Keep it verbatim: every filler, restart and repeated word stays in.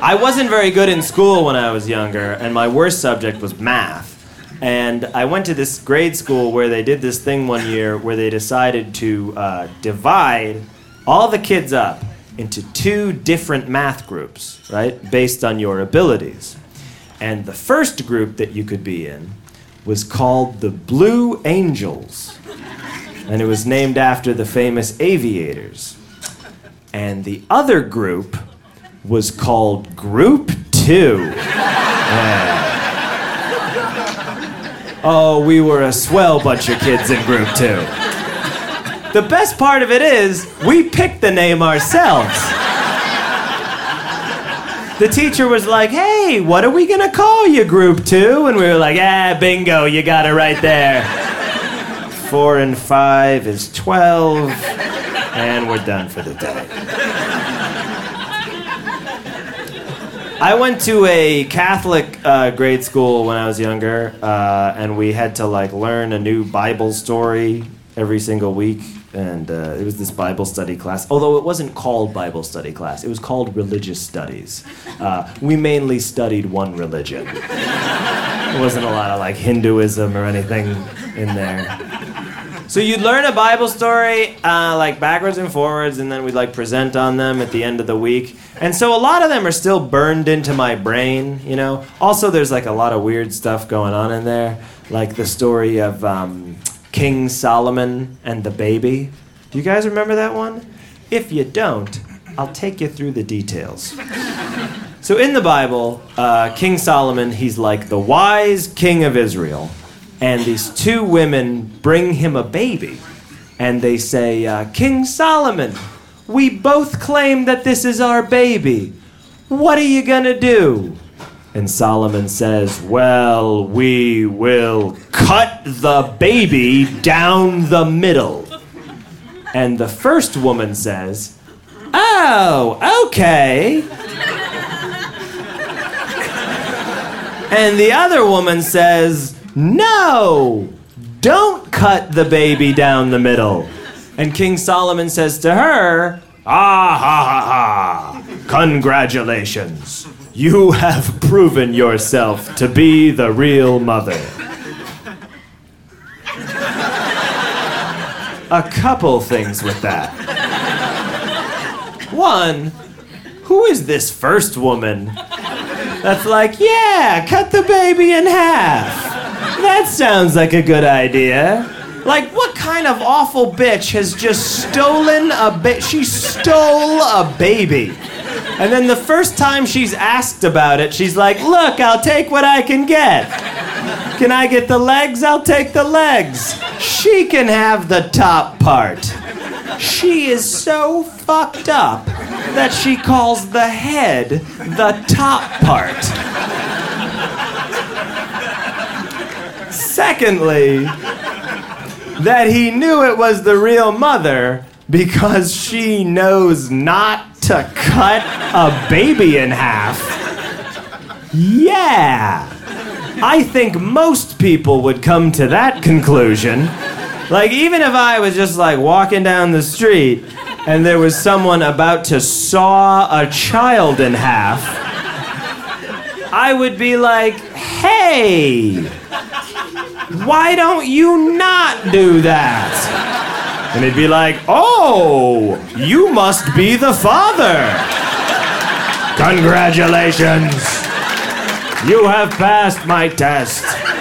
I wasn't very good in school when I was younger, and my worst subject was math. And I went to this grade school where they did this thing one year where they decided to uh, divide all the kids up into two different math groups, right, based on your abilities. And the first group that you could be in was called the Blue Angels. And it was named after the famous aviators. And the other group was called Group Two. Yeah. Oh, we were a swell bunch of kids in Group Two. The best part of it is, we picked the name ourselves. The teacher was like, hey, what are we gonna call you, Group Two? And we were like, ah, bingo, you got it right there. Four and five is twelve, and we're done for the day. I went to a Catholic uh, grade school when I was younger, uh, and we had to like learn a new Bible story every single week, and uh, it was this Bible study class. Although it wasn't called Bible study class, it was called religious studies. Uh, we mainly studied one religion. There wasn't a lot of like Hinduism or anything in there. So you'd learn a Bible story, uh, like backwards and forwards, and then we'd like present on them at the end of the week. And so a lot of them are still burned into my brain, you know. Also, there's like a lot of weird stuff going on in there, like the story of um, King Solomon and the baby. Do you guys remember that one? If you don't, I'll take you through the details. So in the Bible, uh, King Solomon, he's like the wise king of Israel. And these two women bring him a baby. And they say, uh, King Solomon, we both claim that this is our baby. What are you gonna do? And Solomon says, well, we will cut the baby down the middle. And the first woman says, oh, okay. And the other woman says, no, don't cut the baby down the middle. And King Solomon says to her, ah, ha, ha, ha, congratulations. You have proven yourself to be the real mother. A couple things with that. One, who is this first woman that's like, yeah, cut the baby in half? That sounds like a good idea. Like, what kind of awful bitch has just stolen a ba- She stole a baby. And then the first time she's asked about it, she's like, look, I'll take what I can get. Can I get the legs? I'll take the legs. She can have the top part. She is so fucked up that she calls the head the top part. Secondly, that he knew it was the real mother because she knows not to cut a baby in half. Yeah. I think most people would come to that conclusion. Like, even if I was just like walking down the street and there was someone about to saw a child in half, I would be like, hey, why don't you not do that? And he'd be like, oh, you must be the father. Congratulations. You have passed my test.